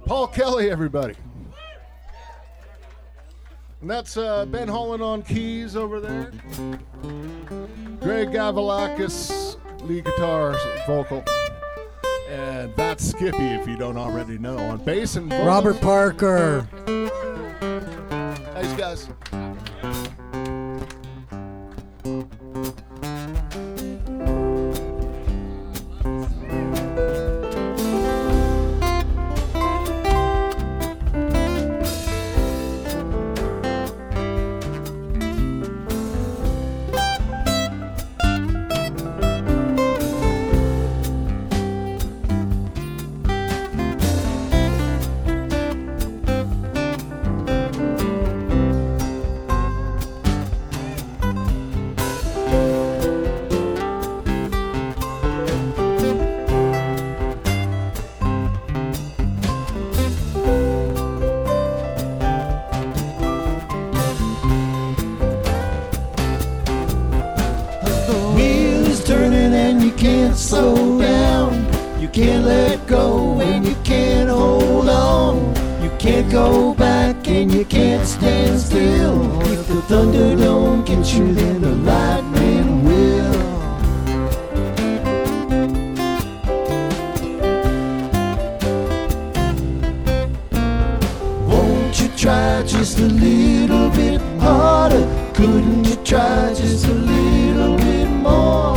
Paul Kelly, everybody. And that's Ben Holland on keys over there. Greg Gavalakis, lead guitar, vocal. And that's Skippy, if you don't already know, on bass and vocals. Robert Parker. Thanks, guys. Slow down, you can't let go and you can't hold on. You can't go back and you can't stand still. If the thunder don't get you, then the lightning will. Won't you try just a little bit harder? Couldn't you try just a little bit more?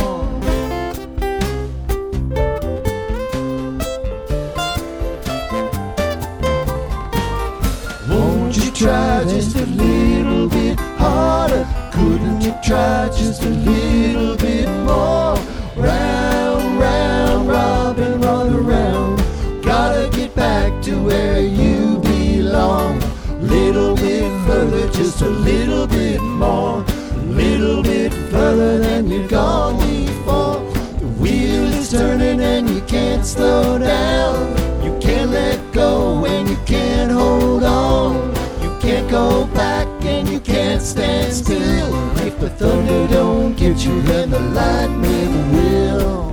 Try just a little bit harder. Couldn't you try just a little bit more? Round, round, robin, run around. Gotta get back to where you belong. Little bit further, just a little bit more. Little bit further than you've gone before. The wheel is turning and you can't slow down. You can't let go and you can't hold on. Can't go back and you can't stand still. If the thunder don't get you, then the lightning will.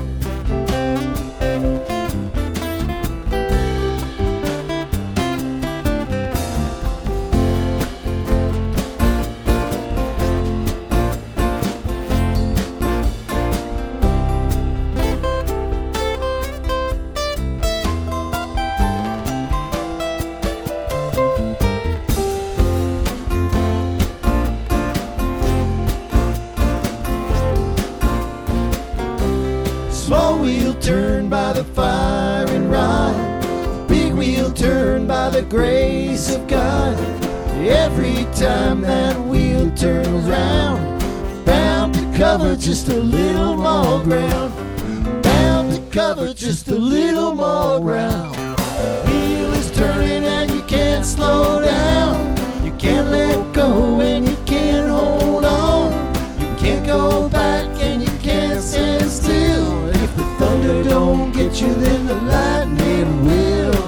Small wheel turned by the firing rod. Big wheel turned by the grace of God. Every time that wheel turns round, bound to cover just a little more ground. Bound to cover just a little more ground. Wheel is turning and you can't slow down. You can't let go and you can't hold on. You can't go back and you can't stand still. If the thunder don't get you, then the lightning will.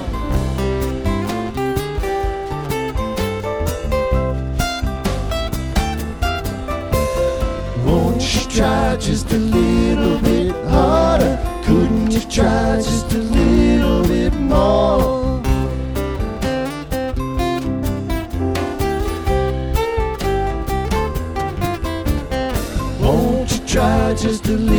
Won't you try just a little bit harder? Couldn't you try just a little bit more? Won't you try just a little